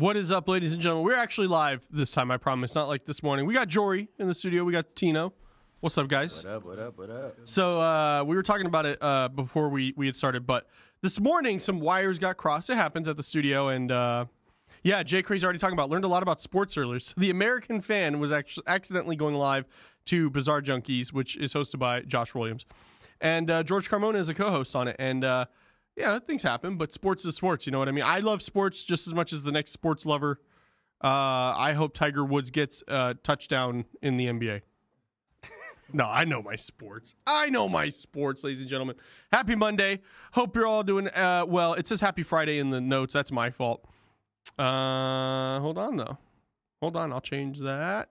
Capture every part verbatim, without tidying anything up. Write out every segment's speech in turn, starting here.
What is up, ladies and gentlemen? We're actually live this time, I promise. Not like this morning. We got Jory in the studio. We got Tino. What's up, guys? What up, what up, what up? So uh, we were talking about it uh, before we, we had started, but this morning some wires got crossed. It happens at the studio, and uh, yeah, Jay Crazy already talking about, learned a lot about sports earlier. So the American Fan was actually accidentally going live to Bizarre Junkies, which is hosted by Josh Williams. And uh, George Carmona is a co-host on it, and uh, yeah, things happen, but sports is sports, you know what I mean? I love sports just as much as the next sports lover. Uh, I hope Tiger Woods gets a touchdown in the N B A. No, I know my sports. I know my sports, ladies and gentlemen. Happy Monday. Hope you're all doing uh, well. It says Happy Friday in the notes. That's my fault. Uh, hold on, though. Hold on. I'll change that.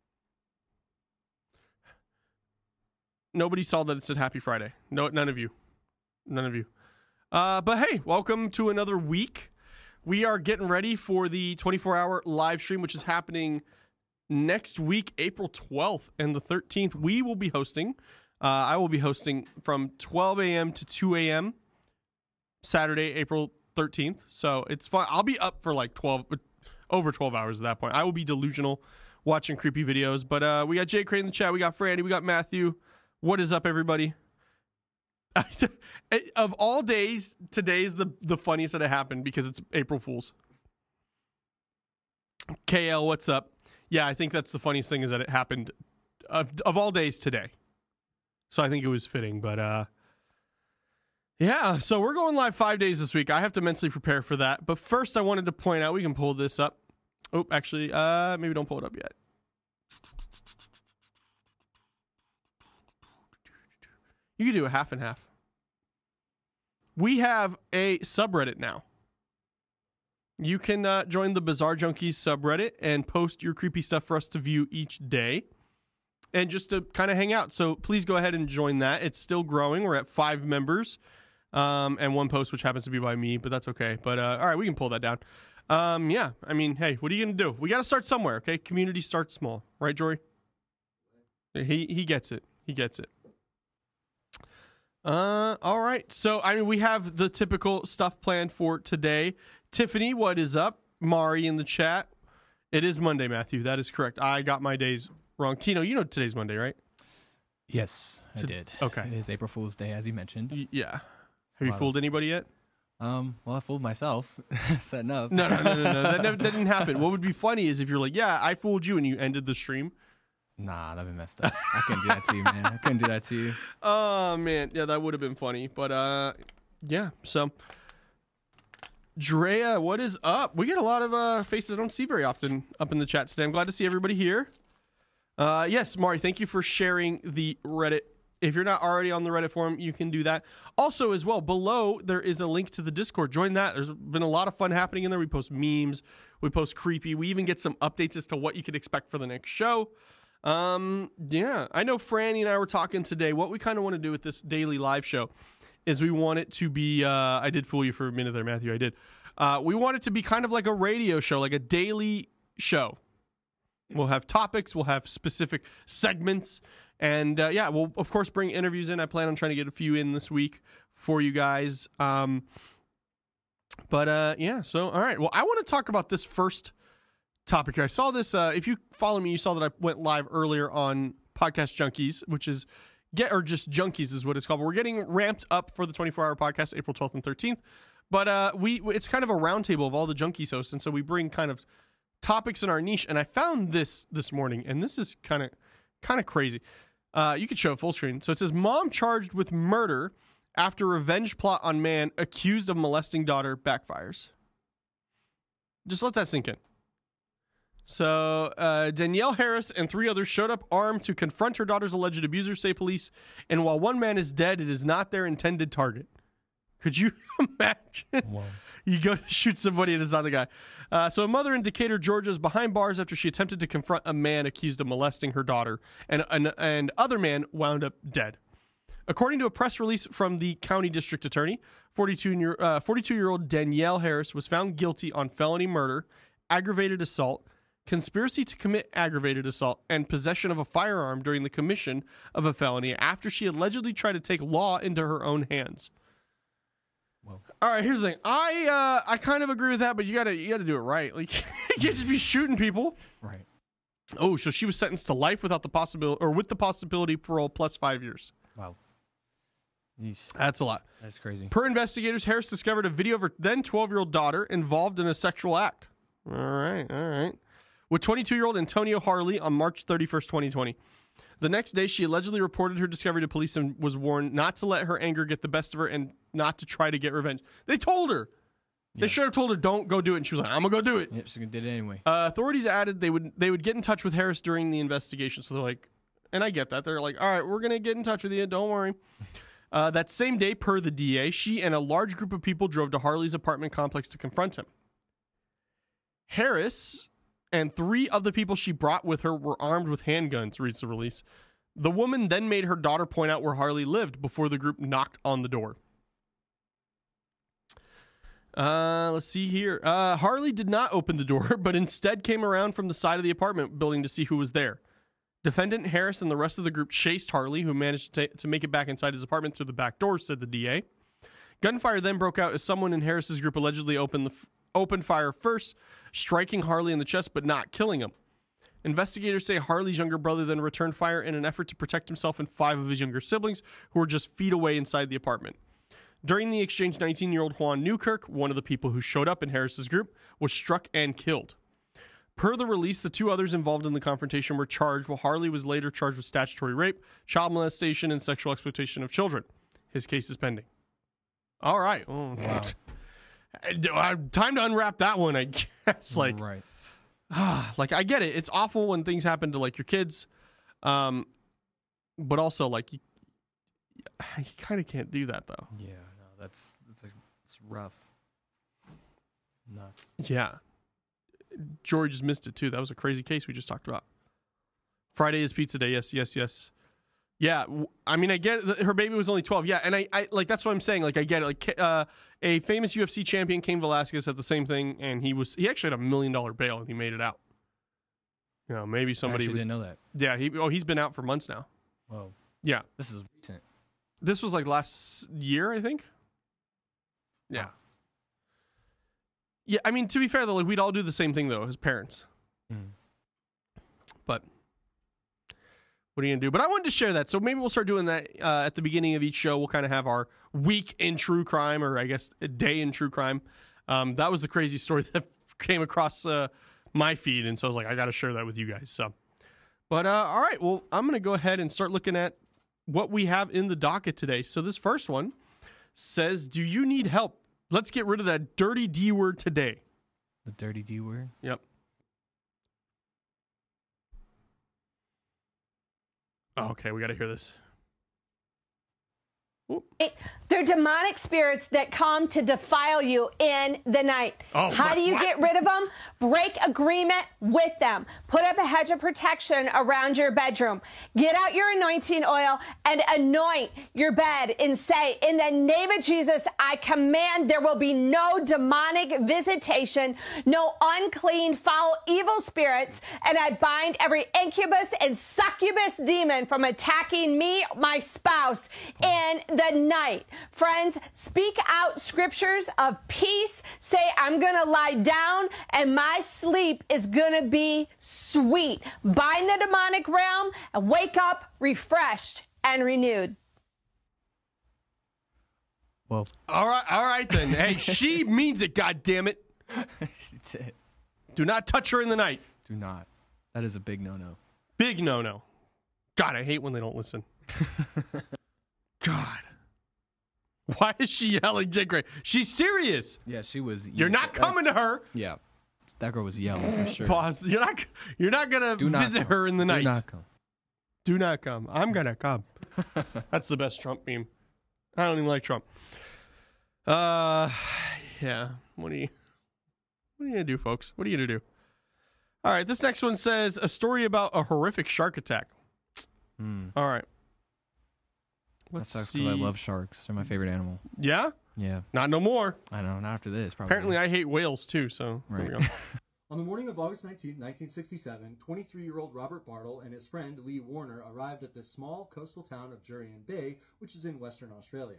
Nobody saw that it said Happy Friday. No, none of you. None of you. Uh, but hey, welcome to another week. We are getting ready for the twenty-four hour live stream, which is happening next week, April twelfth and the thirteenth. We will be hosting. Uh, I will be hosting from twelve a.m. to two a.m. Saturday, April thirteenth. So it's fun. I'll be up for like twelve, over twelve hours at that point. I will be delusional watching creepy videos. But uh, we got Jay Cray in the chat. We got Franny. We got Matthew. What is up, everybody? Of all days, today's the the funniest that it happened because it's April Fool's. K L, what's up? Yeah, I think that's the funniest thing is that it happened of of all days today. So I think it was fitting, but uh yeah, so we're going live five days this week. I have to mentally prepare for that. But first I wanted to point out, we can pull this up. Oh, actually, uh maybe don't pull it up yet. You can do a half and half. We have a subreddit now. You can uh, join the Bizarre Junkies subreddit and post your creepy stuff for us to view each day and just to kind of hang out. So please go ahead and join that. It's still growing. We're at five members um, and one post, which happens to be by me, but that's okay. But uh, all right, we can pull that down. Um, yeah, I mean, hey, what are you going to do? We got to start somewhere, okay? Community starts small. Right, Jory? He, he gets it. He gets it. Uh, all right. So, I mean, we have the typical stuff planned for today. Tiffany, what is up? Mari in the chat. It is Monday, Matthew. That is correct. I got my days wrong. Tino, you know today's Monday, right? Yes, I To- did. okay. It is April Fool's Day, as you mentioned. Y- yeah. Have you Wow. fooled anybody yet? Um, well, I fooled myself setting up. No, no, no, no, no. That, never, that didn't happen. What would be funny is if you're like, yeah, I fooled you, and you ended the stream. Nah, that'd be messed up. I couldn't do that to you, man. I couldn't do that to you. Oh, man. Yeah, that would have been funny. But, uh, yeah. So, Drea, what is up? We get a lot of uh, faces I don't see very often up in the chat today. I'm glad to see everybody here. Uh, yes, Mari, thank you for sharing the Reddit. If you're not already on the Reddit forum, you can do that. Also, as well, below, there is a link to the Discord. Join that. There's been a lot of fun happening in there. We post memes. We post creepy. We even get some updates as to what you could expect for the next show. Um, yeah, I know Franny and I were talking today. What we kind of want to do with this daily live show is we want it to be, uh, I did fool you for a minute there, Matthew. I did. Uh, we want it to be kind of like a radio show, like a daily show. We'll have topics. We'll have specific segments. And, uh, yeah, we'll, of course, bring interviews in. I plan on trying to get a few in this week for you guys. Um, but, uh, yeah, so, all right. Well, I want to talk about this first topic here. I saw this. Uh, if you follow me, you saw that I went live earlier on Podcast Junkies, which is get or just Junkies is what it's called. But we're getting ramped up for the twenty-four hour podcast, April twelfth and thirteenth. But uh, we it's kind of a roundtable of all the Junkies hosts, and so we bring kind of topics in our niche. And I found this this morning, and this is kind of kind of crazy. Uh, you could show it full screen. So it says, "Mom charged with murder after revenge plot on man accused of molesting daughter backfires." Just let that sink in. So, uh, Danielle Harris and three others showed up armed to confront her daughter's alleged abuser, say police. And while one man is dead, it is not their intended target. Could you imagine? Whoa. You go to shoot somebody and it's not the guy. Uh, so, a mother in Decatur, Georgia is behind bars after she attempted to confront a man accused of molesting her daughter. And and, and other man wound up dead. According to a press release from the county district attorney, forty-two-year-old Danielle Harris was found guilty on felony murder, aggravated assault, conspiracy to commit aggravated assault, and possession of a firearm during the commission of a felony after she allegedly tried to take law into her own hands. Whoa. All right, here's the thing. I uh, I kind of agree with that, but you gotta you gotta do it right. Like you can't just be shooting people. Right. Oh, so she was sentenced to life without the possibility, or with the possibility of parole plus five years. Wow. Yeesh. That's a lot. That's crazy. Per investigators, Harris discovered a video of her then twelve-year-old daughter involved in a sexual act. All right, all right. With twenty-two-year-old Antonio Harley on March thirty-first, twenty twenty. The next day, she allegedly reported her discovery to police and was warned not to let her anger get the best of her and not to try to get revenge. They told her. They Yeah. should have told her, don't go do it. And she was like, I'm going to go do it. Yep, she did it anyway. Uh, authorities added they would they would get in touch with Harris during the investigation. So they're like, and I get that. They're like, all right, we're going to get in touch with you. Don't worry. Uh, that same day, per the D A, she and a large group of people drove to Harley's apartment complex to confront him. Harris and three of the people she brought with her were armed with handguns, reads the release. The woman then made her daughter point out where Harley lived before the group knocked on the door. Uh, let's see here. Uh, Harley did not open the door, but instead came around from the side of the apartment building to see who was there. Defendant Harris and the rest of the group chased Harley, who managed to, to make it back inside his apartment through the back door, said the D A. Gunfire then broke out as someone in Harris's group allegedly opened the opened fire first, striking Harley in the chest but not killing him. Investigators say Harley's younger brother then returned fire in an effort to protect himself and five of his younger siblings, who were just feet away inside the apartment. During the exchange, nineteen-year-old Juan Newkirk, one of the people who showed up in Harris's group, was struck and killed. Per the release, the two others involved in the confrontation were charged, while Harley was later charged with statutory rape, child molestation, and sexual exploitation of children. His case is pending. All right. Oh, wow. Time to unwrap that one, I guess. Like, right. Ah, like I get it. It's awful when things happen to like your kids, um, but also like you, you kind of can't do that though. Yeah, no, that's that's a, it's rough. It's nuts. Yeah, Jory just missed it too. That was a crazy case we just talked about. Friday is pizza day. Yes, yes, yes. Yeah, w- I mean, I get it. Her baby was only twelve. Yeah, and I, I like that's what I'm saying. Like I get it. Like uh, a famous U F C champion, Cain Velasquez, had the same thing, and he was he actually had a million dollar bail and he made it out. You know, maybe somebody I actually would- didn't know that. Yeah, he oh he's been out for months now. Whoa, Yeah, this is recent. this was like last year, I think. Yeah. Yeah, I mean, to be fair though, like we'd all do the same thing though as parents. Mm. But what are you gonna do? But I wanted to share that, so maybe we'll start doing that uh, at the beginning of each show. We'll kind of have our week in true crime, or I guess a day in true crime. Um, that was the crazy story that came across uh, my feed, and so I was like, I got to share that with you guys. So, but uh, all right, well, I'm gonna go ahead and start looking at what we have in the docket today. So this first one says, "Do you need help? Let's get rid of that dirty D word today." The dirty D word. Yep. Oh, okay, we got to hear this. They're demonic spirits that come to defile you in the night. Oh, How what- do you what? get rid of them? Break agreement with them. Put up a hedge of protection around your bedroom. Get out your anointing oil and anoint your bed and say, in the name of Jesus, I command there will be no demonic visitation, no unclean, foul, evil spirits, and I bind every incubus and succubus demon from attacking me, my spouse, in the night. Friends, speak out scriptures of peace. Say, I'm going to lie down and my sleep is going to be sweet. Bind the demonic realm and wake up refreshed and renewed. Well, All right, all right then. Hey, she means it, God damn it. she did. Do not touch her in the night. Do not. That is a big no-no. Big no-no. God, I hate when they don't listen. God. Why is she yelling, Jake Gray? She's serious. Yeah, she was. You're not coming to her. Yeah, that girl was yelling for sure. Pause. You're not. You're not gonna Do not visit come. her in the night. Do not come. Do not come. I'm gonna come. That's the best Trump meme. I don't even like Trump. Uh, yeah. What are you? What are you gonna do, folks? What are you gonna do? All right. This next one says a story about a horrific shark attack. Hmm. All right. That Let's sucks see. because I love sharks. They're my favorite animal. Yeah. Yeah, Not no more. I know. Not after this, probably. Apparently, I hate whales too. So there we Right. go. On the morning of August nineteenth, nineteen sixty-seven, twenty-three-year-old Robert Bartle and his friend Lee Warner arrived at the small coastal town of Jurien Bay, which is in Western Australia.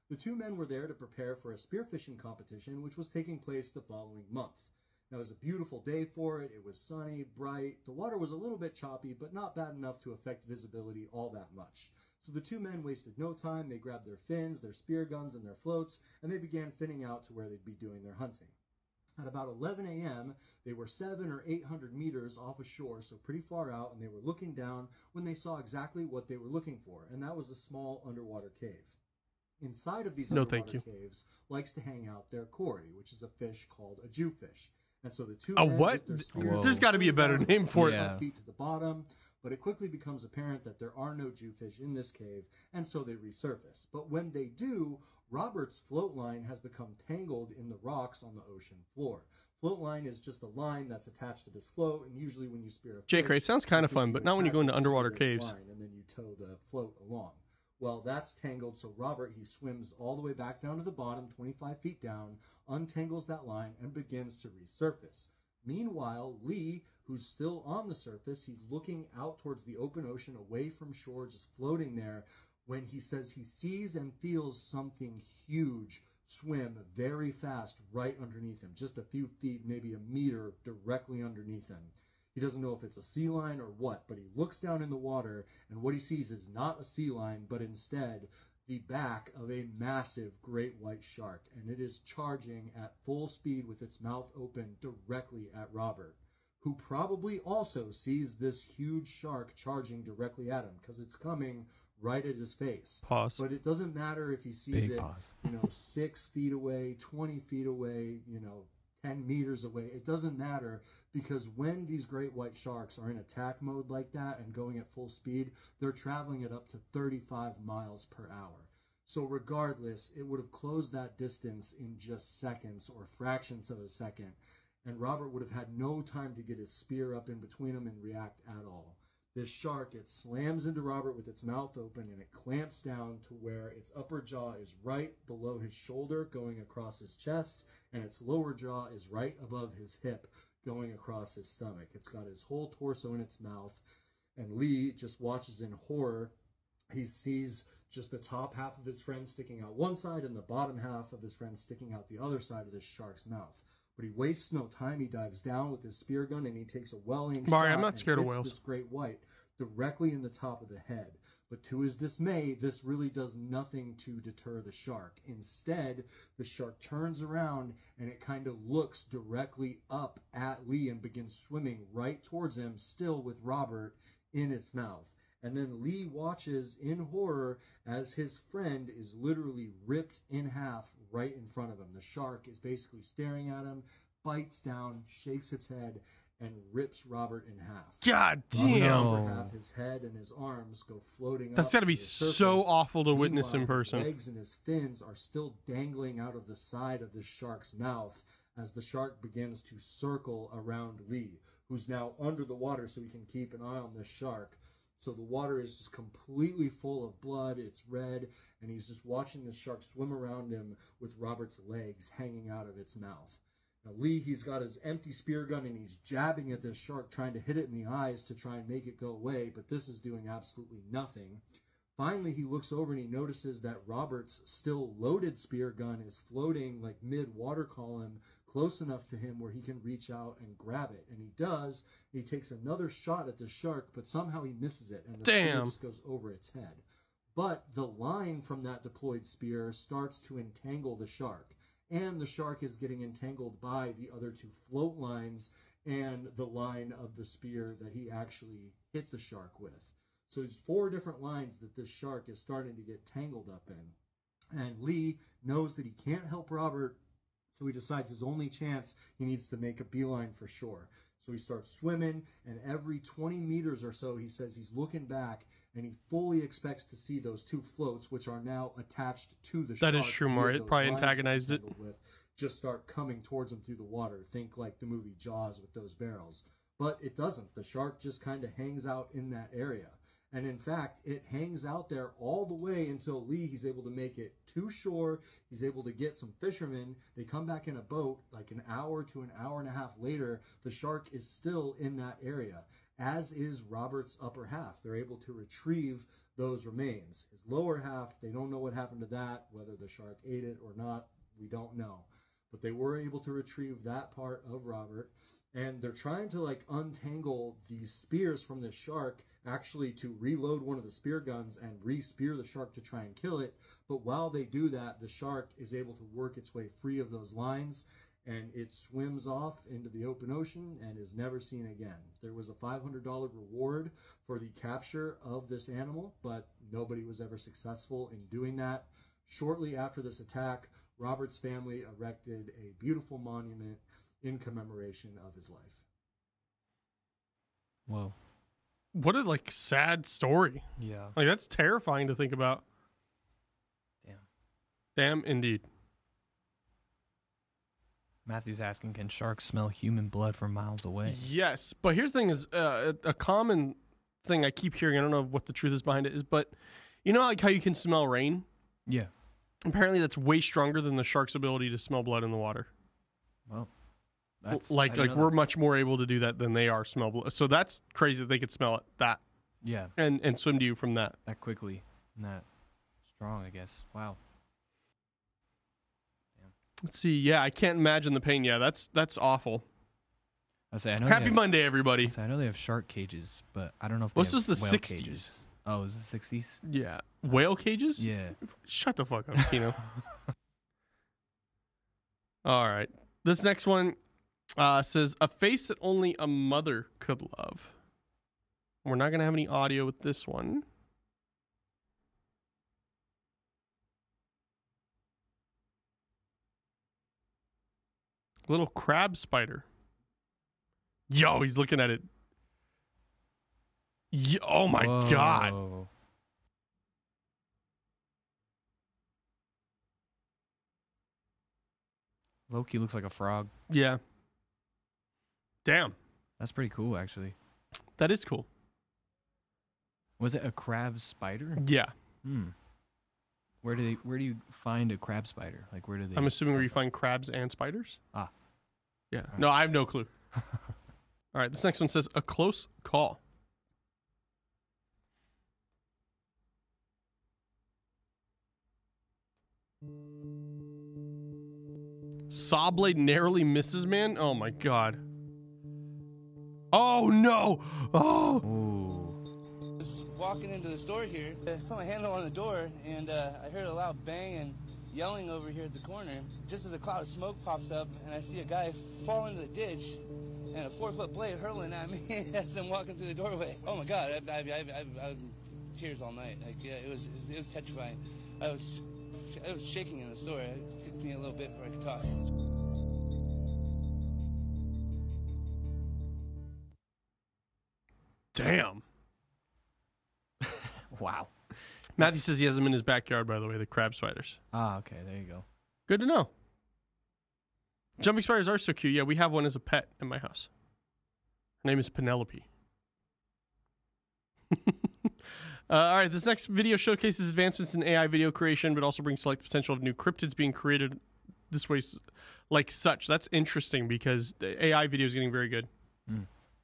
The two men were there to prepare for a spearfishing competition, which was taking place the following month. Now, it was a beautiful day for it. It was sunny, bright. The water was a little bit choppy, but not bad enough to affect visibility all that much. So the two men wasted no time. They grabbed their fins, their spear guns, and their floats, and they began finning out to where they'd be doing their hunting. At about eleven a.m., they were seven or eight hundred meters off ashore, so pretty far out, and they were looking down when they saw exactly what they were looking for, and that was a small underwater cave. Inside of these No, underwater thank you. caves likes to hang out their Cory, which is a fish called a Jewfish. And so the two A men what? with their spears Whoa. There's got to be a better name for it. Yeah. feet to the bottom, but it quickly becomes apparent that there are no Jewfish in this cave, and so they resurface. But when they do, Robert's float line has become tangled in the rocks on the ocean floor. Float line is just a line that's attached to this float, and usually when you spear a Jake, fish, it sounds kind of you think fun, you but not when you attach go into it to underwater this caves. line, and then you tow the float along. Well, that's tangled, so Robert, he swims all the way back down to the bottom, twenty-five feet down, untangles that line, and begins to resurface. Meanwhile, Lee, who's still on the surface, he's looking out towards the open ocean, away from shore, just floating there, when he says he sees and feels something huge swim very fast right underneath him, just a few feet, maybe a meter directly underneath him. He doesn't know if it's a sea lion or what, but he looks down in the water, and what he sees is not a sea lion, but instead the back of a massive great white shark, and it is charging at full speed with its mouth open directly at Robert, who probably also sees this huge shark charging directly at him, because it's coming right at his face. Pause. But it doesn't matter if he sees Big it, pause. you know, six feet away, twenty feet away, you know, ten meters away. It doesn't matter, because when these great white sharks are in attack mode like that and going at full speed, they're traveling at up to thirty-five miles per hour. So regardless, it would have closed that distance in just seconds or fractions of a second, and Robert would have had no time to get his spear up in between them and react at all. This shark, it slams into Robert with its mouth open, and it clamps down to where its upper jaw is right below his shoulder going across his chest, and its lower jaw is right above his hip going across his stomach. It's got his whole torso in its mouth, and Lee just watches in horror. He sees just the top half of his friend sticking out one side and the bottom half of his friend sticking out the other side of this shark's mouth. But he wastes no time. He dives down with his spear gun, and he takes a well-aimed Mari, shot I'm not and scared of hits whales. this great white directly in the top of the head. But to his dismay, this really does nothing to deter the shark. Instead, the shark turns around, and it kind of looks directly up at Lee and begins swimming right towards him, still with Robert in its mouth. And then Lee watches in horror as his friend is literally ripped in half right in front of him. The shark is basically staring at him, bites down, shakes its head, and rips Robert in half. God Oh, damn. no. Over half his head and his arms go floating That's up got to be the surface. so awful to witness in Meanwhile, person. His legs and his fins are still dangling out of the side of the shark's mouth as the shark begins to circle around Lee, who's now under the water so he can keep an eye on this shark. So the water is just completely full of blood. It's red, and he's just watching the shark swim around him with Robert's legs hanging out of its mouth. Now Lee, he's got his empty spear gun, and he's jabbing at this shark, trying to hit it in the eyes to try and make it go away, but this is doing absolutely nothing. Finally, he looks over and he notices that Robert's still loaded spear gun is floating like mid-water column, close enough to him where he can reach out and grab it. And he does. He takes another shot at the shark, but somehow he misses it, and the spear Damn. just goes over its head. But the line from that deployed spear starts to entangle the shark, and the shark is getting entangled by the other two float lines and the line of the spear that he actually hit the shark with. So there's four different lines that this shark is starting to get tangled up in. And Lee knows that he can't help Robert, so he decides his only chance, he needs to make a beeline for shore. So he starts swimming, and every twenty meters or so, he says he's looking back, and he fully expects to see those two floats, which are now attached to the shark. That is true, via Maury. It those probably lines antagonized he's it. tangled with, just start coming towards him through the water. Think like the movie Jaws with those barrels. But it doesn't. The shark just kind of hangs out in that area. And in fact, it hangs out there all the way until Lee, he's able to make it to shore. He's able to get some fishermen. They come back in a boat like an hour to an hour and a half later. The shark is still in that area. as is Robert's upper half. They're able to retrieve those remains. His lower half, they don't know what happened to that, whether the shark ate it or not, we don't know. But they were able to retrieve that part of Robert, and they're trying to like untangle these spears from this shark, actually to reload one of the spear guns and re-spear the shark to try and kill it. But while they do that, the shark is able to work its way free of those lines, and it swims off into the open ocean and is never seen again. There was a five hundred dollars reward for the capture of this animal, but nobody was ever successful in doing that. Shortly after this attack, Robert's family erected a beautiful monument in commemoration of his life. Whoa. What a like sad story. Yeah. Like that's terrifying to think about. Damn. Damn, indeed. Matthew's asking, can sharks smell human blood from miles away? Yes, but here's the thing: is uh, a, a common thing I keep hearing. I don't know what the truth is behind it is, but you know, like how you can smell rain. Yeah. Apparently, that's way stronger than the shark's ability to smell blood in the water. Well, that's like I didn't like know we're that. much more able to do that than they are smell blood. So that's crazy that they could smell it that Yeah, and and swim to you from that. that quickly and that strong, I guess. Wow. Let's see. Yeah, I can't imagine the pain. Yeah, that's that's awful. I say I know. Happy they have, Monday, everybody. I say I know they have shark cages, but I don't know if Well, they this have was the whale sixties. cages. Oh, is it the sixties? Yeah, whale cages. Yeah. Shut the fuck up, Tino. All right. This next one uh, says, a face that only a mother could love. We're not going to have any audio with this one. Little crab spider. Yo, he's looking at it. Yo, oh my God. Whoa. Loki looks like a frog. Yeah. Damn. That's pretty cool, actually. That is cool. Was it a crab spider? Yeah. Hmm. Where do they? Where do you find a crab spider? Like, where do they? I'm assuming where come you from? find crabs and spiders. Ah. Yeah. right. No, I have no clue. All right. This next one says, a close call. Saw blade narrowly misses man. Oh my God. Oh no. Oh. Ooh. was walking into the store here, I put my handle on the door, and uh, I heard a loud bang and yelling over here at the corner. Just as a cloud of smoke pops up, and I see a guy fall into the ditch, and a four-foot blade hurling at me as I'm walking through the doorway. Oh my God, I, I, I, I, I was in tears all night. Like, yeah, it was, it was petrifying. I was, I was shaking in the store. It took me a little bit before I could talk. Damn. Wow. Matthew says he has them in his backyard, by the way, the crab spiders. Ah, okay. There you go. Good to know. Jumping spiders are so cute. Yeah, we have one as a pet in my house. Her name is Penelope. uh, all right, this next video showcases advancements in A I video creation, but also brings to light the potential of new cryptids being created this way, like such. That's interesting because the A I video is getting very good. Mm.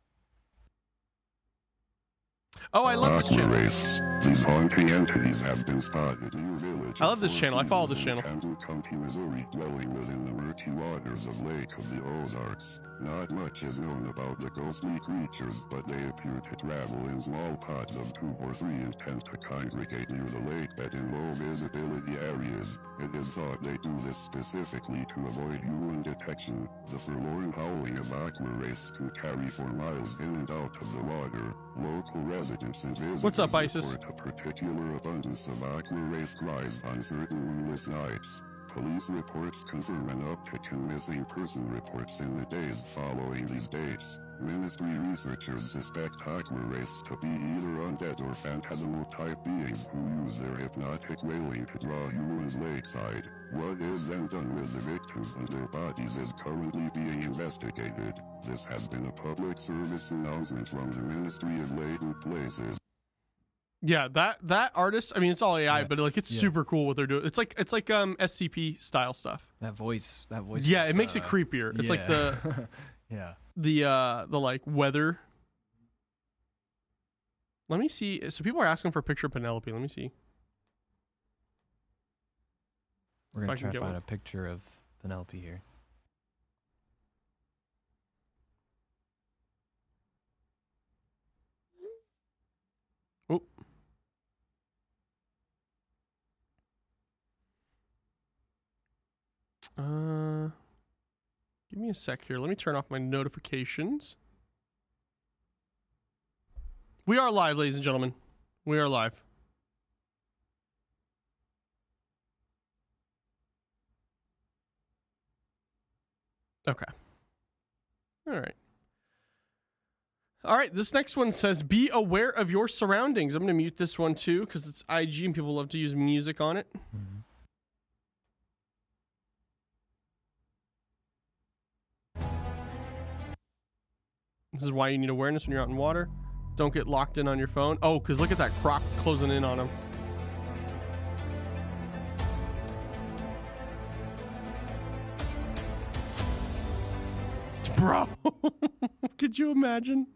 Oh, I love this channel. Rates. These haunting entities have been spotted in your village. I love this channel. I follow this channel. Candle County, Missouri, dwelling within the murky waters of Lake of the Ozarks. Not much is known about the ghostly creatures, but they appear to travel in small pods of two or three and tend to congregate near the lake bed in low visibility areas. It is thought they do this specifically to avoid human detection. The forlorn howling of aqua wraiths could carry for miles in and out of the water. Local residents and visitors What's up, Isis? report a particular abundance of aqua wraith cries on certain moonless nights. Police reports confirm an uptick in missing person reports in the days following these dates. Ministry researchers suspect aqua wraiths to be either undead or phantasmal type beings who use their hypnotic wailing to draw humans lakeside. What is then done with the victims and their bodies is currently being investigated. This has been a public service announcement from the Ministry of Latent Places. Yeah, that that artist. I mean, it's all A I, Yeah. but like it's Yeah. super cool what they're doing. It's like it's like um S C P style stuff. That voice. That voice. Yeah, was, it makes it uh, creepier. It's like yeah. the yeah. the uh the like weather Let me see. So people are asking for a picture of Penelope. Let me see. We're If I gonna can try to get find one. a picture of Penelope here. Oh. Uh, give me a sec here. Let me turn off my notifications. We are live, ladies and gentlemen. We are live. Okay. All right. All right. This next one says, be aware of your surroundings. I'm going to mute this one too because it's I G and people love to use music on it. Mhm. This is why you need awareness when you're out in water. Don't get locked in on your phone. Oh, because look at that croc closing in on him. Bro, could you imagine?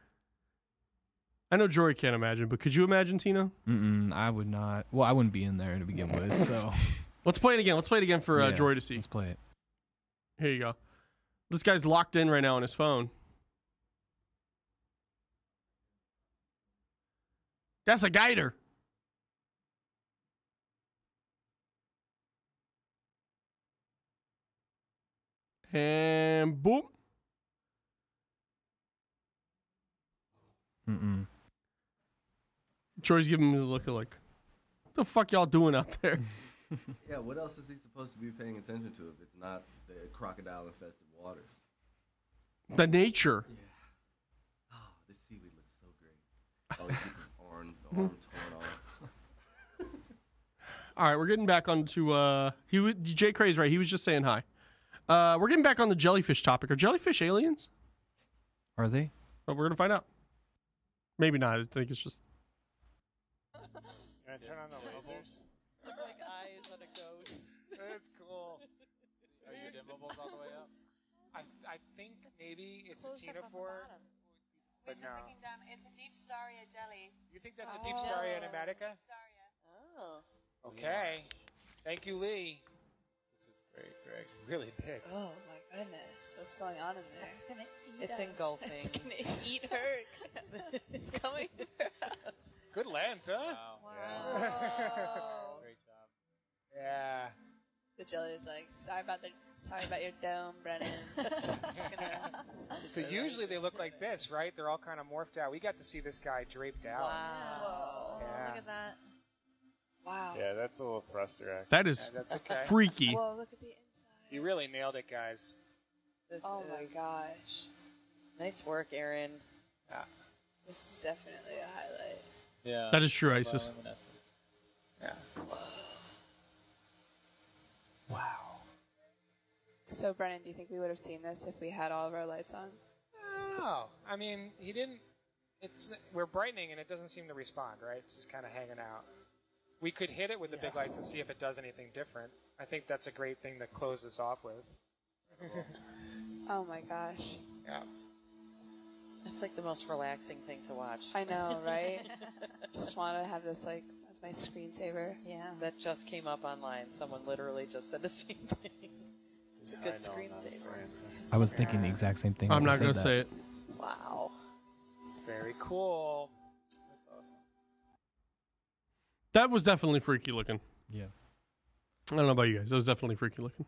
I know Jory can't imagine, but could you imagine, Tino? Mm-mm, I would not. Well, I wouldn't be in there to begin with, so. Let's play it again. Let's play it again for uh, Yeah, Jory to see. Let's play it. Here you go. This guy's locked in right now on his phone. That's a guider. And boom. Mm-mm. Troy's giving me the look of like, what the fuck y'all doing out there? Yeah, what else is he supposed to be paying attention to if it's not the crocodile-infested waters? The nature. Yeah. Oh, this seaweed looks so great. Oh, he gets his arm, the arm torn off. All right, we're getting back onto uh he w- Jay Cray's right. He was just saying hi. Uh we're getting back on the jellyfish topic. Are jellyfish aliens? Are they? But we're gonna find out. Maybe not. I think it's just Can I turn on the lasers? Like eyes on a ghost. That's cool. Are you dimmables all the way up? I I think maybe it's a ctenophore, but no. It's a deep staria jelly. You think that's a deep staria animatica? Oh. Okay. Thank you, Lee. This is great, Greg. It's really big. Oh my goodness. What's going on in there? It's gonna eat It's us. engulfing. It's gonna eat her. It's coming to her house. Good lens, huh? Wow. Yeah. Great job. Yeah. The jelly is like, sorry about the, sorry about your dome, Brennan. Just gonna- So usually they look like this, right? They're all kind of morphed out. We got to see this guy draped out. Wow. Whoa. Yeah. Look at that. Wow. Yeah, that's a little thruster act. that is Yeah, that's okay. freaky. Whoa, look at the inside. You really nailed it, guys. This oh my gosh. Nice work, Aaron. Yeah. This is definitely a highlight. Yeah. That is true, Isis. Yeah. Wow. So, Brennan, do you think we would have seen this if we had all of our lights on? I don't know. I mean, he didn't. It's we're brightening and it doesn't seem to respond, right? It's just kind of hanging out. We could hit it with the big lights and see if it does anything different. I think that's a great thing to close this off with. Oh my gosh. Yeah. It's like the most relaxing thing to watch. I know, right? Just want to have this like as my screensaver. Yeah. That just came up online. Someone literally just said the same thing. It's a good screensaver. I was thinking the exact same thing. I'm as I not said gonna that. say it. Wow. Very cool. That's awesome. That was definitely freaky looking. Yeah. I don't know about you guys. That was definitely freaky looking.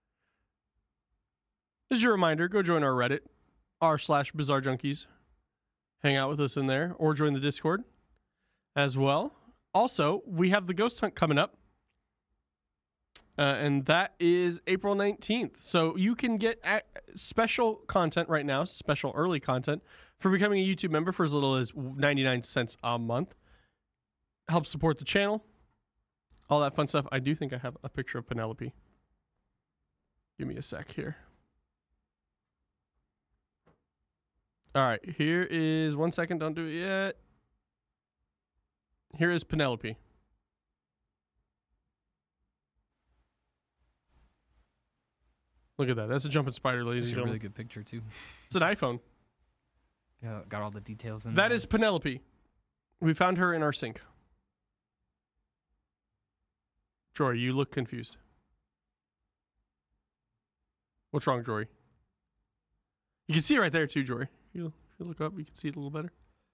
As your reminder, go join our Reddit, r slash Bizarre Junkies. Hang out with us in there, or join the Discord as well. Also, we have the Ghost Hunt coming up, uh, and that is April nineteenth. So you can get a- special content right now, special early content, for becoming a YouTube member for as little as ninety-nine cents a month. Help support the channel. All that fun stuff. I do think I have a picture of Penelope. Give me a sec here. All right, here is one second. Don't do it yet. Here is Penelope. Look at that. That's a jumping spider, ladies It's and a really gentlemen. good picture too. It's an iPhone. Yeah, got all the details in That there. is Penelope. We found her in our sink. Jory, you look confused. What's wrong, Jory? You can see it right there too, Jory. You, if you look up, you can see it a little better.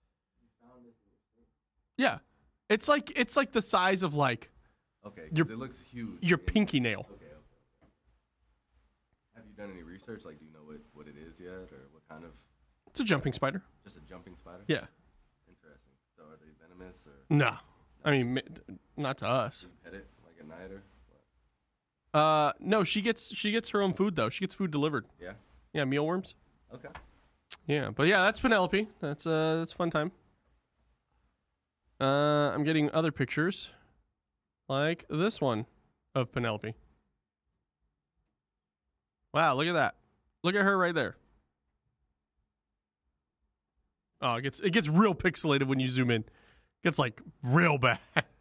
Yeah, it's like it's like the size of like. Okay, 'cause your, it looks huge. Your pinky nail. Okay, okay, okay. Have you done any research? Like, do you know what, what it is yet, or what kind of? It's a jumping spider. Just a jumping spider. Yeah. Interesting. So, are they venomous or? No, I mean, not to us. Do you pet it like at night or? Uh, no, she gets she gets her own food though. She gets food delivered. Yeah. Yeah, mealworms. Okay. Yeah, but yeah, that's Penelope. That's uh, that's a fun time. Uh, I'm getting other pictures, like this one of Penelope. Wow, look at that! Look at her right there. Oh, it gets it gets real pixelated when you zoom in. It gets like real bad.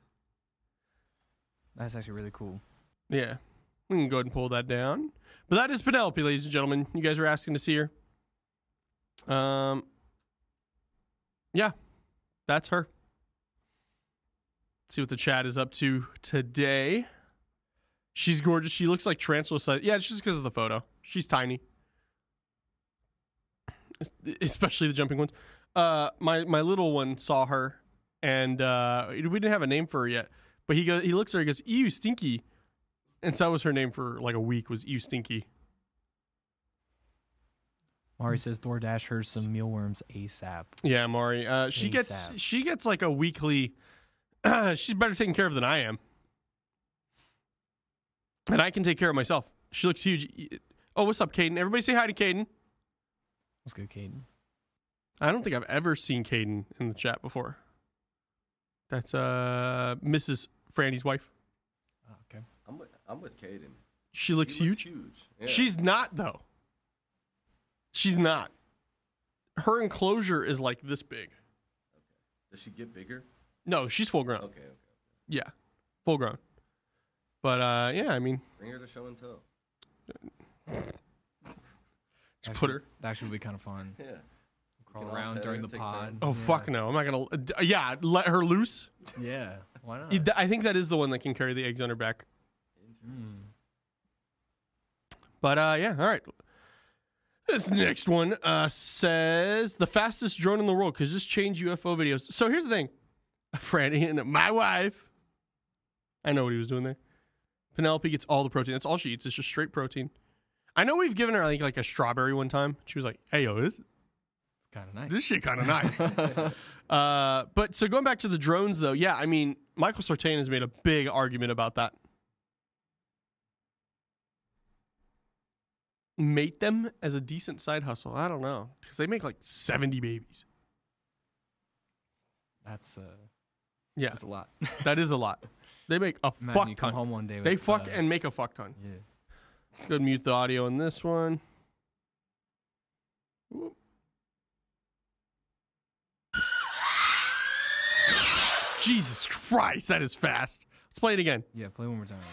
That's actually really cool. Yeah. We can go ahead and pull that down. But that is Penelope, ladies and gentlemen. You guys are asking to see her. Um, yeah, that's her. Let's see what the chat is up to today. She's gorgeous. She looks like Tarantula size. Yeah, it's just because of the photo. She's tiny. Especially the jumping ones. Uh, my, my little one saw her, and uh, we didn't have a name for her yet. But he goes, he looks at her and goes, ew, stinky. And so that was her name for like a week, was ew, stinky. Mari says DoorDash her some mealworms ASAP. Yeah, Mari. Uh, she ASAP. gets she gets like a weekly. She's better taken care of than I am, and I can take care of myself. She looks huge. Oh, what's up, Caden? Everybody say hi to Caden. What's good, Caden? I don't think I've ever seen Caden in the chat before. That's uh Missus Franny's wife. Oh, okay. I'm with I'm with Caden. She looks He huge. huge. Yeah. She's not though. She's not. Her enclosure is like this big. Does she get bigger? No, she's full grown. Okay, okay. Yeah, full grown. But uh, yeah, I mean, Bring her to show and tell. just put her. That actually would be kind of fun. Yeah. Crawl can all around pet during her, the take pod. turns. Oh Yeah. fuck no! I'm not gonna. Uh, yeah, let her loose. Yeah, why not? Yeah, th- I think that is the one that can carry the eggs on her back. Mm. But uh, yeah, all right. This next one uh, says the fastest drone in the world. Could this change U F O videos? So here's the thing, Franny and my wife. I know what he was doing there. Penelope gets all the protein. That's all she eats. It's just straight protein. I know we've given her like like a strawberry one time. She was like, "Hey yo, this Kind of nice. this shit kind of nice." uh, but so going back to the drones though, yeah, I mean Michael Sartain has made a big argument about that. Mate them as a decent side hustle. I don't know, because they make like seventy babies. That's uh, Yeah, that's a lot. that is a lot. They make a Imagine fuck you come ton. home one day. They with, fuck uh, and make a fuck ton. Yeah. Go ahead and mute the audio in this one. Whoop. Jesus Christ, that is fast. Let's play it again. Yeah, play one more time.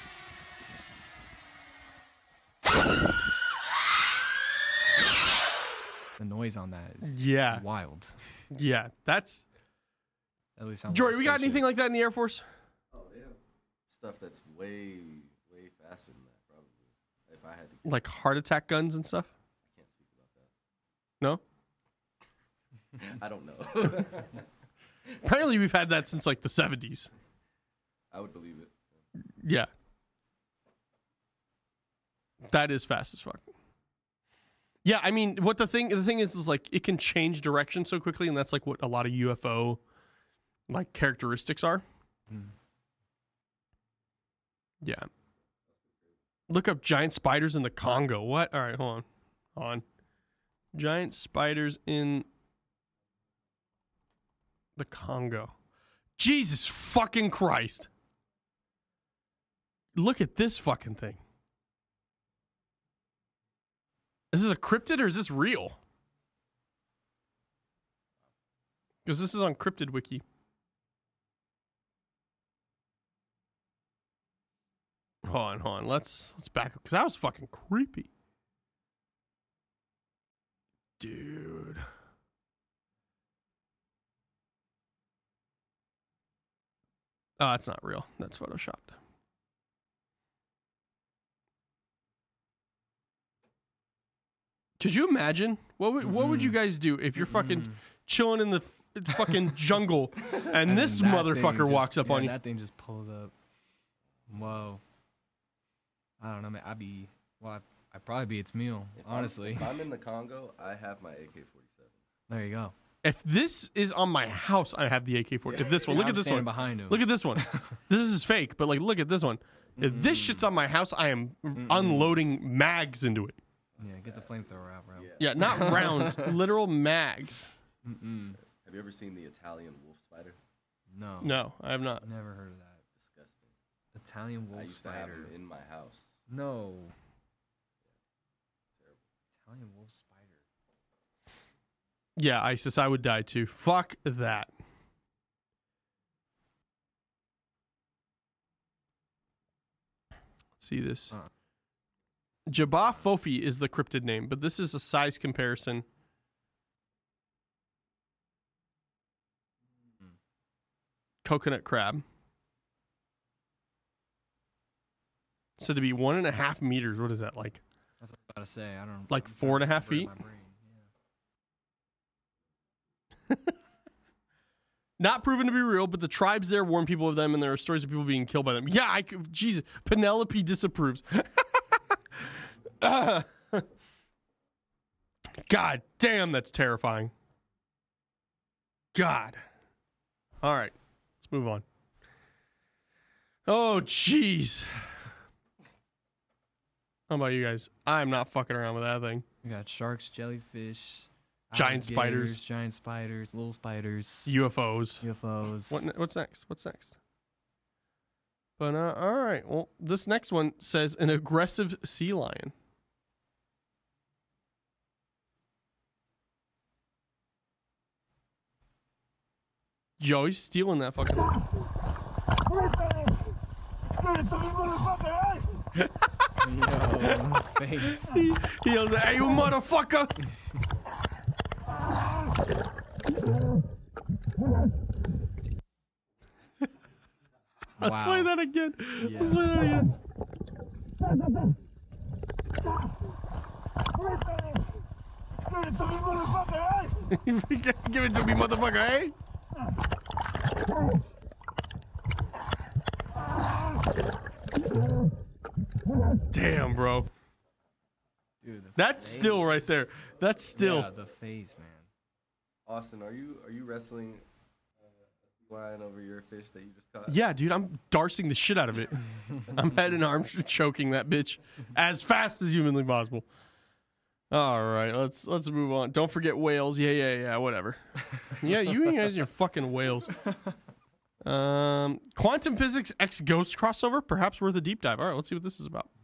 The noise on that is Yeah. wild. Yeah, that's. At least sounds Jory, like a we got spaceship. anything like that in the Air Force? Oh, they have stuff that's way, way faster than that, probably. If I had to, Like heart attack guns and stuff? I can't speak about that. No? I don't know. Apparently, we've had that since like the seventies. I would believe it. Yeah. That is fast as fuck. Yeah, I mean, what the thing the thing is is like it can change direction so quickly, and that's like what a lot of U F O like characteristics are. Mm. Yeah. Look up giant spiders in the Congo. What? All right, hold on. Hold on. Giant spiders in the Congo. Jesus fucking Christ. Look at this fucking thing. Is this a cryptid or is this real? Because this is on Cryptid Wiki. Hold on, hold on. Let's let's back up because that was fucking creepy. Dude. Oh, that's not real. That's photoshopped. Could you imagine what would what would you guys do if you're fucking chilling in the f- fucking jungle and, And this that motherfucker thing walks just, up yeah, on you? That thing just pulls up. Whoa. I don't know, man. I'd be well. I'd, I'd probably be its meal, If honestly. I'm, if I'm in the Congo, I have my A K forty-seven. There you go. If this is on my house, I have the A K forty. If this one, Yeah, look I'm at this standing one. behind him. Look at this one. This is fake, but like, look at this one. If this shit's on my house, I am unloading mags into it. Yeah, get the flamethrower out, bro. Yeah, not rounds, literal mags. Mm-mm. Have you ever seen the Italian wolf spider? No. No, I have not. Never heard of that. Disgusting. Italian wolf I used spider. to have them in my house. No. Italian wolf spider. Yeah, ISIS, I would die too. Fuck that. Let's see this. Uh. Jabba Fofi is the cryptid name, but this is a size comparison. Coconut crab. Said to be one and a half meters. What is that like? That's what I was about to say. I don't. Like I'm four and a trying to half feet? convert my brain. Not proven to be real, but the tribes there warn people of them, and there are stories of people being killed by them. Yeah, I could, Jesus, Penelope disapproves. Uh, God damn, that's terrifying. God. All right, let's move on. Oh, jeez. How about you guys? I'm not fucking around with that thing. We got sharks, jellyfish, Giant alligators, spiders. giant spiders, little spiders, U F Os. U F Os. What, ne- what's next? What's next? But uh, all right. Well, this next one says an aggressive sea lion. Yo, he's stealing that fucking. Yo, face. he, he yells, "Hey, you motherfucker!" Let's play that again. Yeah. Let's play that again. Give it to me, motherfucker, eh? Damn, bro. Dude, the That's face. still right there. That's still. Yeah, the face, man. Austin, are you are you wrestling uh, a lion over your fish that you just caught? Yeah, dude, I'm darsing the shit out of it. I'm head and arm choking that bitch as fast as humanly possible. All right, let's let's move on. Don't forget whales. Yeah, yeah, yeah. Whatever. Yeah, you guys and your fucking whales. Um, quantum physics X Ghost crossover, perhaps worth a deep dive. All right, let's see what this is about.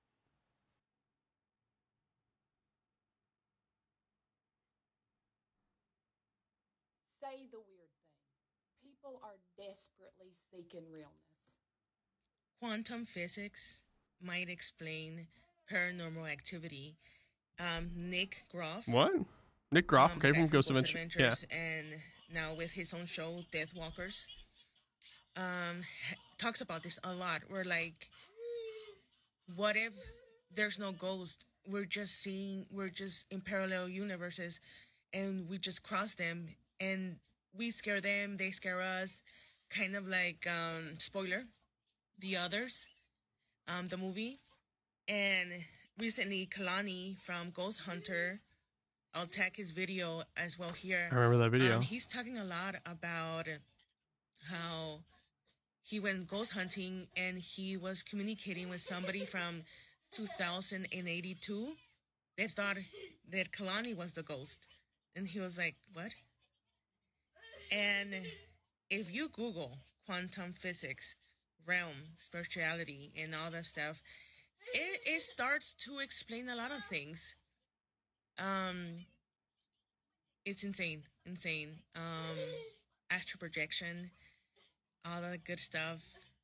Say the weird thing. People are desperately seeking realness. Quantum physics might explain paranormal activity. Um, Nick Groff. What? Nick Groff, um, okay, from Ghost Ghost Adventures. Yeah. And now with his own show, Deathwalkers, um, talks about this a lot. We're like, what if there's no ghost? We're just seeing, we're just in parallel universes, and we just cross them, and we scare them, they scare us. Kind of like, um, spoiler, The Others, um, the movie. And recently, Kalani from Ghost Hunter, I'll tag his video as well here. I remember that video. Um, he's talking a lot about how he went ghost hunting and he was communicating with somebody from two thousand eighty-two. They thought that Kalani was the ghost. And he was like, what? And if you Google quantum physics, realm, spirituality, and all that stuff, it, it starts to explain a lot of things. Um, it's insane, insane. Um, astral projection, all that good stuff.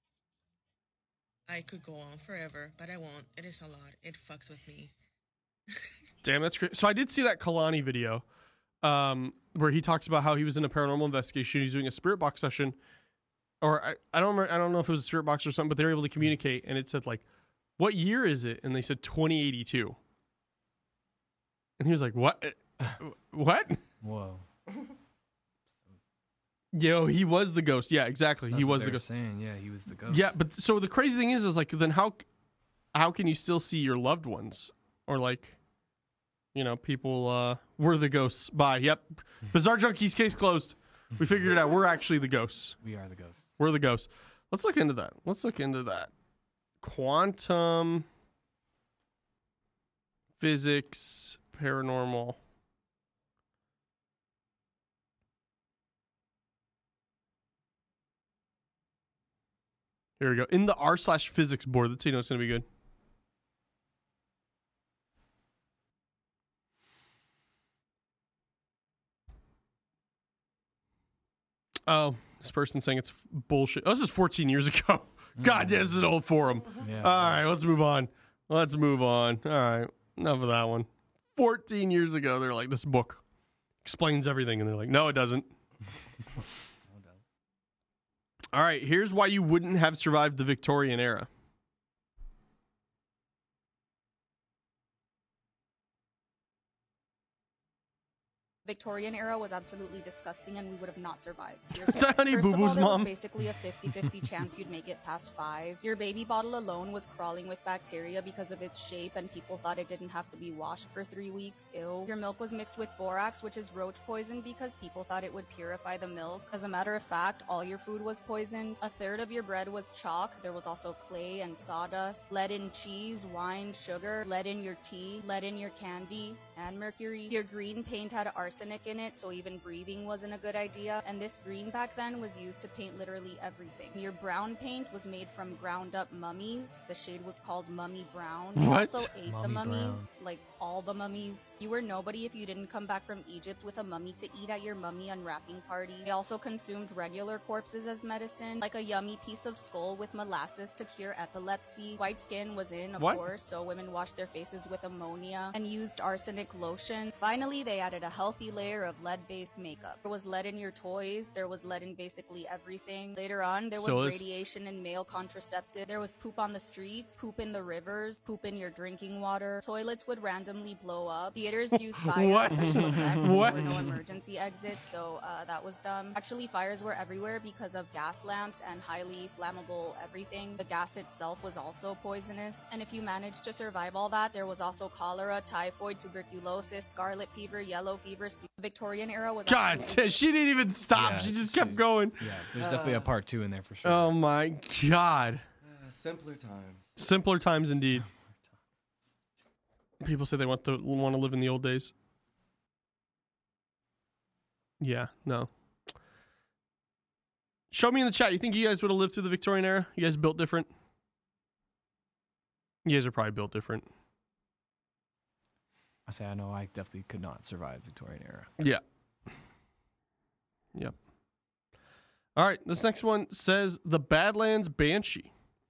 I could go on forever, but I won't. It is a lot. It fucks with me. Damn, that's great. So I did see that Kalani video um, where he talks about how he was in a paranormal investigation. He's doing a spirit box session, or I, I don't remember, I don't know if it was a spirit box or something, but they were able to communicate, and it said like, "What year is it?" And they said twenty eighty-two. And he was like, "What? What?" Whoa. Yo, he was the ghost. Yeah, exactly. That's he what was they the were ghost. saying. Yeah, he was the ghost. Yeah, but so the crazy thing is, is like, then how, how can you still see your loved ones, or like, you know, people uh, were the ghosts? Bye. Yep. Bizarre Junkies case closed. We figured it out. We're actually the ghosts. We are the ghosts. We're the ghosts. Let's look into that. Let's look into that. Quantum physics, paranormal. Here we go. In the r slash physics board. Let's see. You know it's going to be good. Oh, this person's saying it's bullshit. Oh, this is fourteen years ago. God damn, this is an old forum. Yeah. All right, let's move on. Let's move on. All right, enough of that one. fourteen years ago, they're like, this book explains everything. And they're like, no, it doesn't. All right, here's why you wouldn't have survived the Victorian era. Victorian era was absolutely disgusting and we would have not survived. Here's Is that why. Honey First Boo of all, Boo's there was mom? basically a fifty-fifty chance you'd make it past five. Your baby bottle alone was crawling with bacteria because of its shape and people thought it didn't have to be washed for three weeks. Ew. Your milk was mixed with borax, which is roach poison, because people thought it would purify the milk. As a matter of fact, all your food was poisoned. A third of your bread was chalk. There was also clay and sawdust, lead in cheese, wine, sugar, lead in your tea, lead in your candy, and mercury. Your green paint had arsenic in it, so even breathing wasn't a good idea. And this green back then was used to paint literally everything. Your brown paint was made from ground up mummies. The shade was called mummy brown. You What? also ate the Mummy mummies, like all the mummies. You were nobody if you didn't come back from Egypt with a mummy to eat at your mummy unwrapping party. They also consumed regular corpses as medicine, like a yummy piece of skull with molasses to cure epilepsy. White skin was in, of What? course, so women washed their faces with ammonia and used arsenic lotion. Finally, they added a healthy layer of lead-based makeup. There was lead in your toys. There was lead in basically everything. Later on, there was Still is. radiation in male contraceptive. There was poop on the streets, poop in the rivers, poop in your drinking water. Toilets would randomly blow up. Theaters used fire What? special effects. There What? were no emergency exits, so uh, that was dumb. Actually, fires were everywhere because of gas lamps and highly flammable everything. The gas itself was also poisonous. And if you managed to survive all that, there was also cholera, typhoid, tuberculosis, scarlet fever, yellow fever. sm- Victorian era was God, absolutely- she didn't even stop. Yeah, she just she- kept going. Yeah, there's definitely a part two in there for sure. Oh my God. Uh, simpler times. Simpler times indeed. People say they want to want to live in the old days. Yeah, no. Show me in the chat. You think you guys would have lived through the Victorian era? You guys built different? You guys are probably built different. I say I know I definitely could not survive Victorian era. Yeah. Yep. All right. This next one says the Badlands Banshee.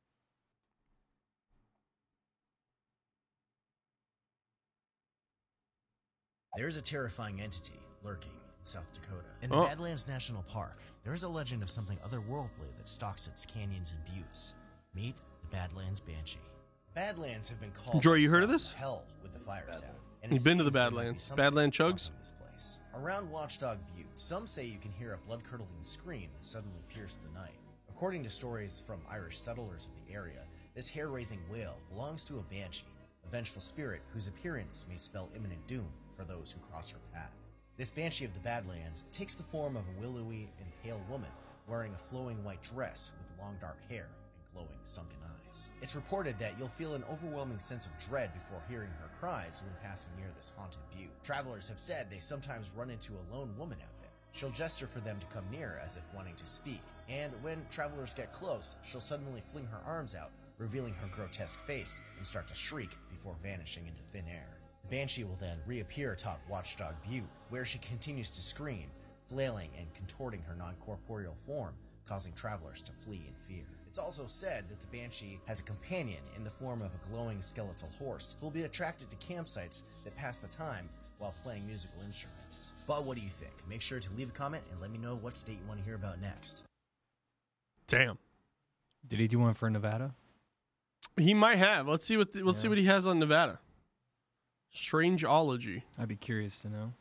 There's a terrifying entity lurking in South Dakota. In the Oh. Badlands National Park, there is a legend of something otherworldly that stalks its canyons and buttes. Meet the Badlands Banshee. Badlands have been called Joy, you the heard of son this? Hell with the fire sound. And You've it been to the seems there might be Badlands. something Badland Chugs? haunting this place. Around Watchdog Butte, some say you can hear a blood-curdling scream suddenly pierce the night. According to stories from Irish settlers of the area, this hair-raising wail belongs to a banshee, a vengeful spirit whose appearance may spell imminent doom for those who cross her path. This banshee of the Badlands takes the form of a willowy and pale woman wearing a flowing white dress with long dark hair and glowing sunken eyes. It's reported that you'll feel an overwhelming sense of dread before hearing her cries when passing near this haunted butte. Travelers have said they sometimes run into a lone woman out there. She'll gesture for them to come near as if wanting to speak, and when travelers get close, she'll suddenly fling her arms out, revealing her grotesque face, and start to shriek before vanishing into thin air. The banshee will then reappear atop Watchdog Butte, where she continues to scream, flailing and contorting her non-corporeal form, causing travelers to flee in fear. It's also said that the banshee has a companion in the form of a glowing skeletal horse who will be attracted to campsites that pass the time while playing musical instruments. But what do you think? Make sure to leave a comment and let me know what state you want to hear about next. Damn. Did he do one for Nevada? He might have. Let's see what the, let's Yeah. see what he has on Nevada. Strangeology. I'd be curious to know.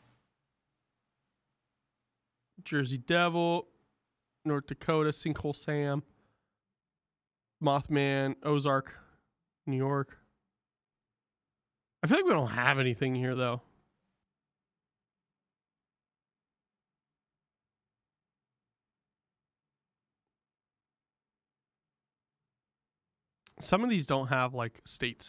Jersey Devil, North Dakota, Sinkhole Sam, Mothman, Ozark, New York. I feel like we don't have anything here, though. Some of these don't have, like, states.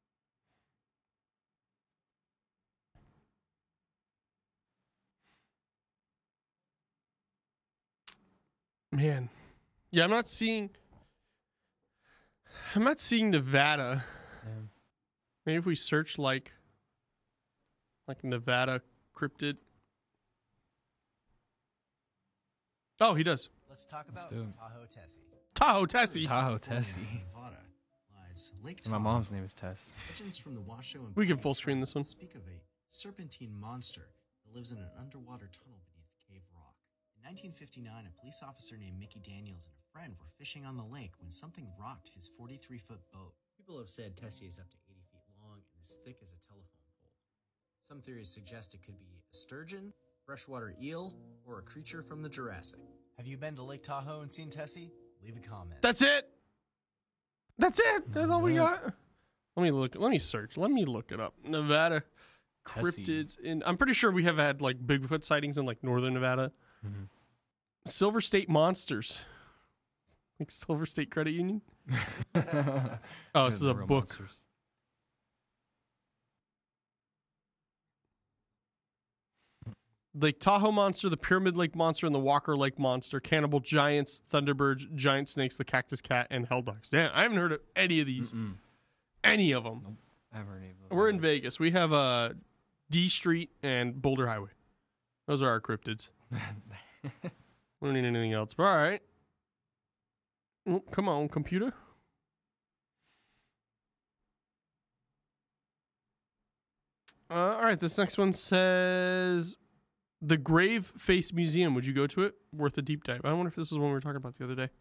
Man. Yeah, I'm not seeing... I'm not seeing Nevada. Yeah. Maybe if we search, like... Like, Nevada cryptid. Oh, he does. Let's talk Let's about do it. Tahoe Tessie. Tahoe Tessie. Tahoe Tessie. Nevada lies Lake My Tahoe. mom's name is Tess. Legends from the Washoe and We can Pine full screen Tribes this one. Speak of a serpentine monster that lives in an underwater tunnel beneath Cave Rock. In nineteen fifty-nine, a police officer named Mickey Daniels and a friend were fishing on the lake when something rocked his forty-three foot boat. People have said Tessie is up to eighty feet long and as thick as a telephone pole. Some theories suggest it could be a sturgeon, freshwater eel, or a creature from the Jurassic. Have you been to Lake Tahoe and seen Tessie? Leave a comment. That's it. That's it. That's all we got. Let me look. Let me search. Let me look it up. Nevada Tessie. cryptids. In, I'm pretty sure we have had like Bigfoot sightings in like northern Nevada. Mm-hmm. Silver State Monsters. Like Silver State Credit Union. Oh, this is a Real book. monsters. Lake Tahoe Monster, the Pyramid Lake Monster, and the Walker Lake Monster, Cannibal Giants, Thunderbirds, Giant Snakes, the Cactus Cat, and Hell Dogs. Damn, I haven't heard of any of these. Mm-mm. Any of them. Nope. I haven't heard any of those. We're in Vegas. We have uh, D Street and Boulder Highway. Those are our cryptids. We don't need anything else. But all right. Oh, come on, computer. Uh, all right, this next one says the Grave Face Museum. Would you go to it? Worth a deep dive. I wonder if this is one we were talking about the other day.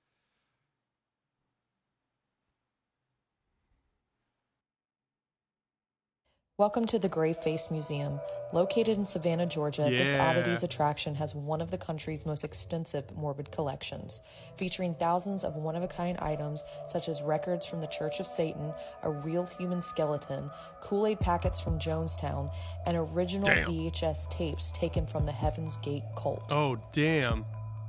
Welcome to the Grave Face Museum. Located in Savannah, Georgia, this Yeah. oddities attraction has one of the country's most extensive morbid collections, featuring thousands of one-of-a-kind items such as records from the Church of Satan, a real human skeleton, Kool-Aid packets from Jonestown, and original Damn. V H S tapes taken from the Heaven's Gate cult. Oh, damn.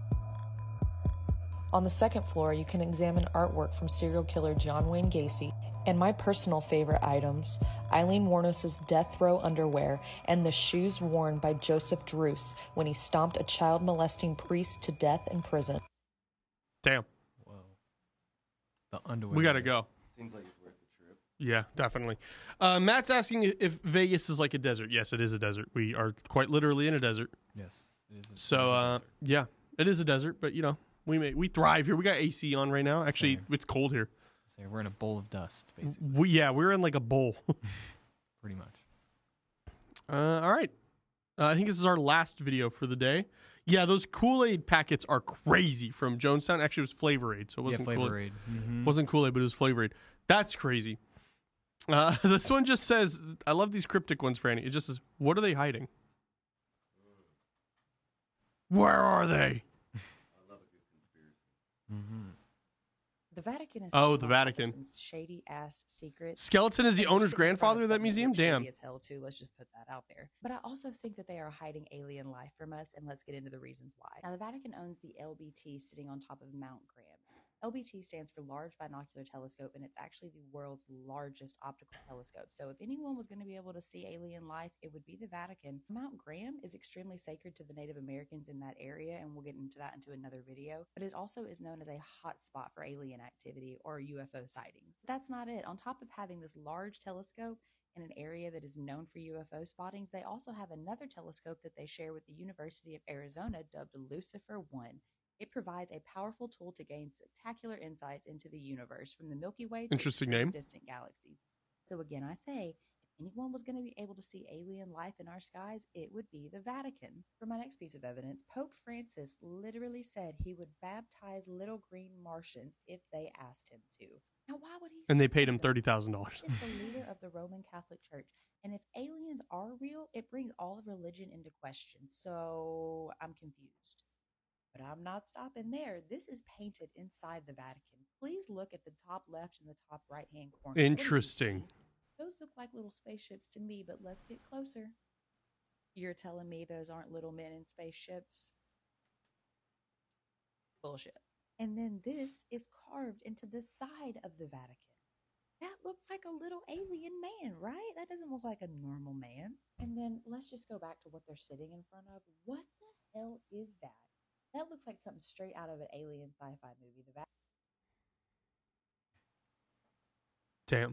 On the second floor, you can examine artwork from serial killer John Wayne Gacy, and my personal favorite items, Eileen Warnos' death row underwear and the shoes worn by Joseph Druce when he stomped a child molesting priest to death in prison. Damn. Whoa. The underwear. We got to go. Seems like it's worth the trip. Yeah, definitely. Uh, Matt's asking if Vegas is like a desert. Yes, it is a desert. We are quite literally in a desert. Yes. It is a, So, it is a uh, desert. yeah, it is a desert, but you know, we may, we thrive here. We got A C on right now. Actually, Same. it's cold here. So we're in a bowl of dust, basically. We, yeah, we're in like a bowl. Pretty much. Uh, all right. Uh, I think this is our last video for the day. Yeah, those Kool-Aid packets are crazy from Jonestown. Actually, it was Flavor Aid, so it wasn't yeah, Flavor Kool-Aid. Aid. Mm-hmm. Wasn't Kool-Aid, but it was Flavor Aid. That's crazy. Uh, this one just says, I love these cryptic ones, Franny. It just says, what are they hiding? Where are they? Mm-hmm. The Vatican is Oh, the Vatican. some shady ass secrets. Skeleton is the And we owner's shouldn't be in front grandfather of that something museum? that's shady Damn. as hell too. Let's just put that out there. But I also think that they are hiding alien life from us, and let's get into the reasons why. Now, the Vatican owns the L B T sitting on top of Mount Graham. L B T stands for Large Binocular Telescope, and it's actually the world's largest optical telescope. So if anyone was going to be able to see alien life, it would be the Vatican. Mount Graham is extremely sacred to the Native Americans in that area, and we'll get into that into another video. But it also is known as a hot spot for alien activity or U F O sightings. That's not it. On top of having this large telescope in an area that is known for U F O spottings, they also have another telescope that they share with the University of Arizona dubbed Lucifer one. It provides a powerful tool to gain spectacular insights into the universe from the Milky Way to Interesting name. distant galaxies. So again, I say, if anyone was going to be able to see alien life in our skies, it would be the Vatican. For my next piece of evidence, Pope Francis literally said he would baptize little green Martians if they asked him to. Now, why would he? And they paid him thirty thousand dollars. He is the leader of the Roman Catholic Church. And if aliens are real, it brings all of religion into question. So I'm confused. But I'm not stopping there. This is painted inside the Vatican. Please look at the top left and the top right hand corner. Interesting. Those look like little spaceships to me, but let's get closer. You're telling me those aren't little men in spaceships? Bullshit. And then this is carved into the side of the Vatican. That looks like a little alien man, right? That doesn't look like a normal man. And then let's just go back to what they're sitting in front of. What the hell is that? That looks like something straight out of an alien sci-fi movie. The Vatican. Damn.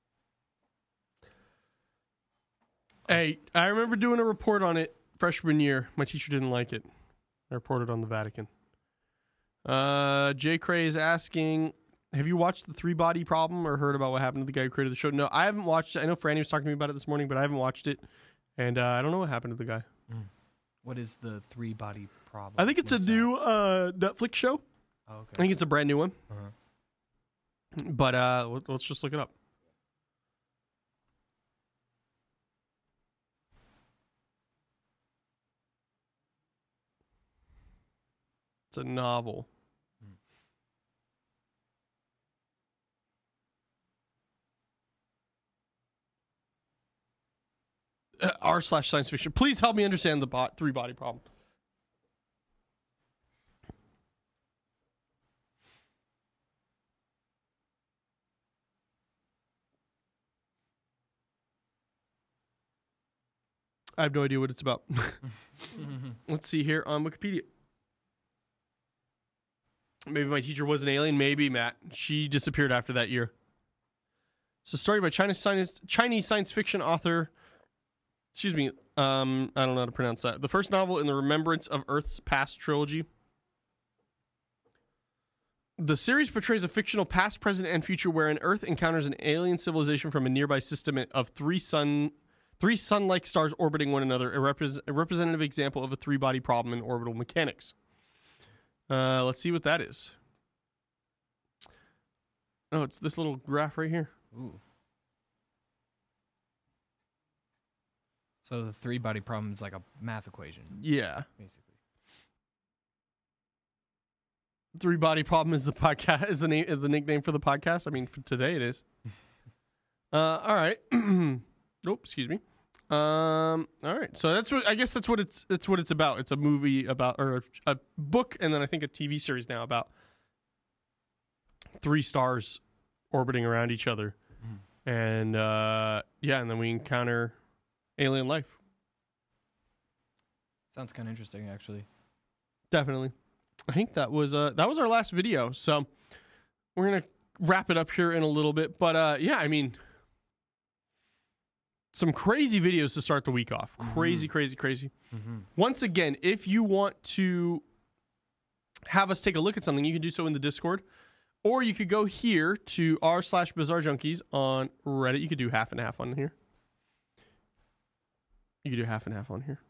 Hey, I remember doing a report on it freshman year. My teacher didn't like it. I reported on the Vatican. Uh, Jay Cray is asking, have you watched the Three Body Problem or heard about what happened to the guy who created the show? No, I haven't watched it. I know Franny was talking to me about it this morning, but I haven't watched it. And uh, I don't know what happened to the guy. Mm. What is the Three Body Problem? I think it's What's a new uh, Netflix show. Oh, okay. I think it's a brand new one. Uh-huh. But uh, let's just look it up. It's a novel. Uh, R slash science fiction. Please help me understand the bot three body problem. I have no idea what it's about. Let's see here on Wikipedia. Maybe my teacher was an alien. Maybe, Matt. She disappeared after that year. It's a story by Chinese science, Chinese science fiction author. Excuse me. Um, I don't know how to pronounce that. The first novel in the Remembrance of Earth's Past trilogy. The series portrays a fictional past, present, and future wherein Earth encounters an alien civilization from a nearby system of three sun, three sun-like stars orbiting one another. A, repre- a representative example of a three-body problem in orbital mechanics. Uh, let's see what that is. Oh, it's this little graph right here. Ooh. So the three body problem is like a math equation. Yeah. Basically. Three body problem is the podcast is the name is the nickname for the podcast. I mean, for today it is. uh, all right. Nope. Excuse me. Um. All right. So that's what I guess that's what it's it's what it's about. It's a movie about or a, a book, and then I think a T V series now about three stars orbiting around each other, mm. and uh, yeah, and then we encounter alien life. Sounds kind of interesting, actually. Definitely. I think that was uh that was our last video. So we're gonna wrap it up here in a little bit, but uh, yeah, I mean. Some crazy videos to start the week off. Crazy, mm-hmm. crazy, crazy. Mm-hmm. Once again, if you want to have us take a look at something, you can do so in the Discord. Or you could go here to r slash Bizarre Junkies on Reddit. You could do half and half on here. You could do half and half on here.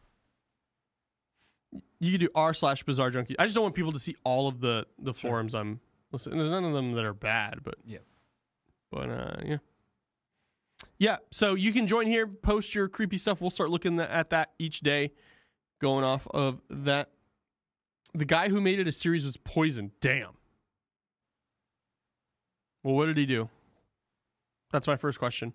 You could do r slash Bizarre Junkies. I just don't want people to see all of the, the sure. forums I'm listening. There's none of them that are bad, but yeah. But uh, yeah. Yeah, so you can join here, post your creepy stuff. We'll start looking at that each day, going off of that. The guy who made it a series was poisoned. Damn. Well, what did he do? That's my first question.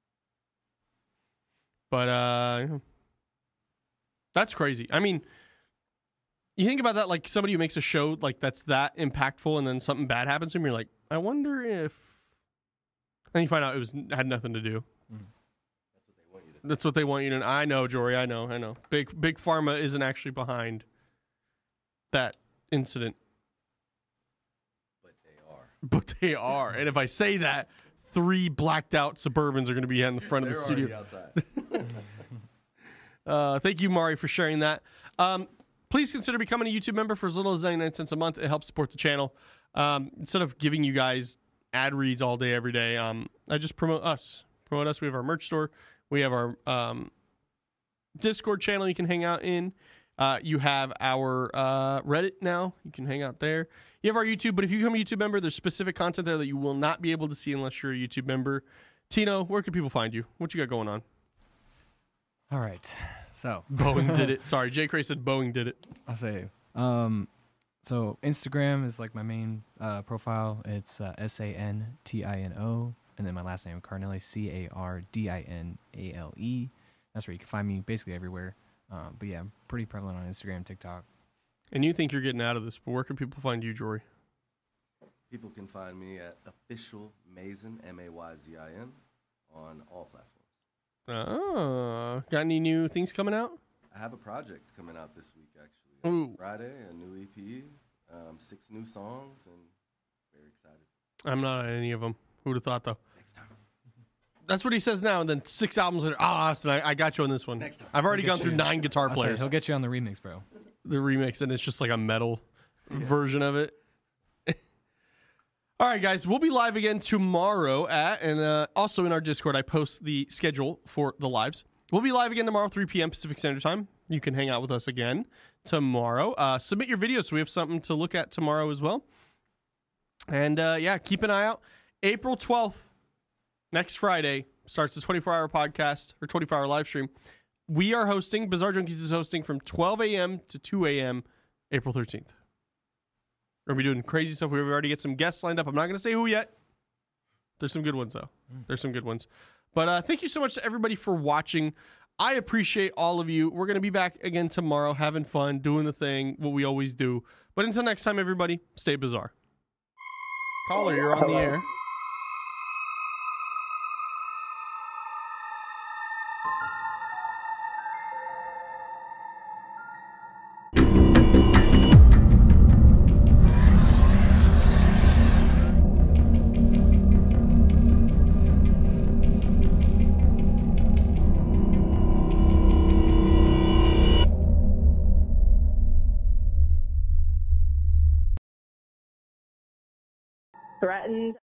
But, uh, that's crazy. I mean, you think about that, like somebody who makes a show like that's that impactful and then something bad happens to him, you're like, I wonder if... Then you find out it was had nothing to do. Mm. That's what they want you to. That's what they want you to. I know, Jory. I know. I know. Big Big Pharma isn't actually behind that incident. But they are. But they are. And if I say that, three blacked out Suburbans are going to be in the front They're of the studio. Outside. uh, thank you, Mari, for sharing that. Um, please consider becoming a YouTube member for as little as ninety-nine cents a month. It helps support the channel. Um, instead of giving you guys ad reads all day, every day. Um, I just promote us, promote us. We have our merch store. We have our um, Discord channel you can hang out in. Uh, you have our uh, Reddit now. You can hang out there. You have our YouTube, but if you become a YouTube member, there's specific content there that you will not be able to see unless you're a YouTube member. Tino, where can people find you? What you got going on? All right. So Boeing did it. Sorry, Jay Cray said Boeing did it. I'll say. Um, so Instagram is like my main uh, profile. It's uh, S A N T I N O, and then my last name, Carnelli, C A R D I N A L E. That's where you can find me basically everywhere. Um, but yeah, I'm pretty prevalent on Instagram, TikTok. And you think you're getting out of this, but where can people find you, Jory? People can find me at Official Mason, M A Y Z I N, on all platforms. Oh, got any new things coming out? I have a project coming out this week, actually. Ooh. Friday, a new E P, um, six new songs, and very excited. I'm not on any of them. Who would have thought, though? Next time. That's what he says now, and then six albums later, ah, Austin, I, I got you on this one. Next time. I've already He'll gone get through you. nine guitar I'll say, players. he'll get you on the remix, bro. The remix, and it's just like a metal Yeah. version of it. All right, guys, we'll be live again tomorrow at, and uh, also in our Discord, I post the schedule for the lives. We'll be live again tomorrow, three p.m. Pacific Standard Time. You can hang out with us again tomorrow. Uh, submit your videos so we have something to look at tomorrow as well. And uh, yeah, keep an eye out. April twelfth, next Friday, starts the twenty-four hour podcast or twenty-four hour live stream. We are hosting, Bizarre Junkies is hosting from twelve a.m. to two a.m. April thirteenth. We're going to be doing crazy stuff. We've already got some guests lined up. I'm not going to say who yet. There's some good ones, though. There's some good ones. But uh, thank you so much to everybody for watching. I appreciate all of you. We're going to be back again tomorrow, having fun, doing the thing, what we always do. But until next time, everybody, stay bizarre. Caller, you're on the air. Threatened